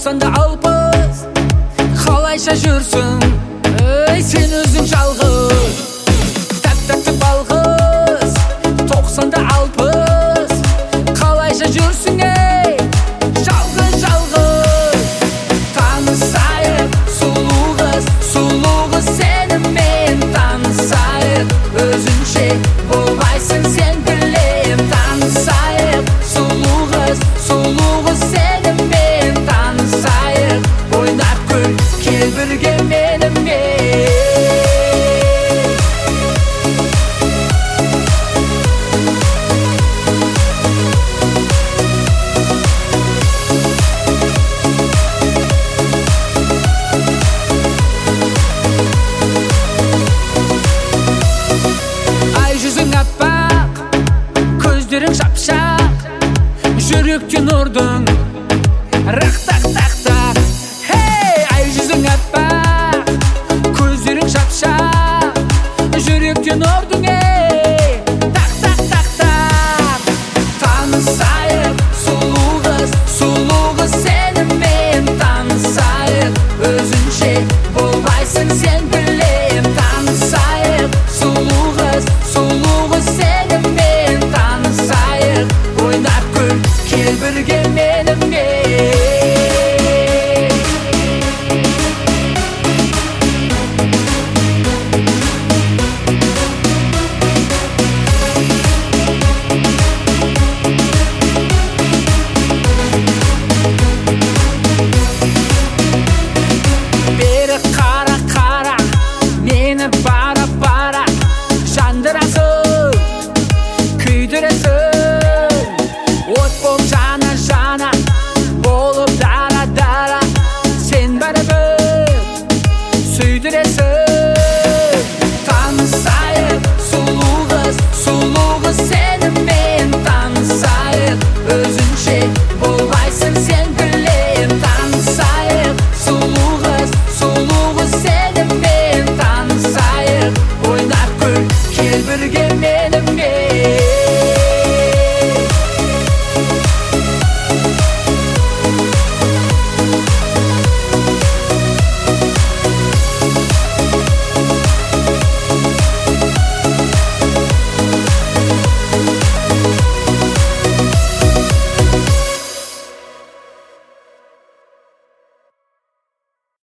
90'da 60 қалайша жүрсің сен өзің жалғыз тәп-тәтті балғыз 90'да 60 қалайша жүрсің жалғыз танысайық сұлу қыз сенімен танысайық өзінше болмайсың сен білем танысайық сұлу қыз сенімен танысайық ойнап күл кел бірге менімен аппақ көздерің шапшақ жүректен ұрдың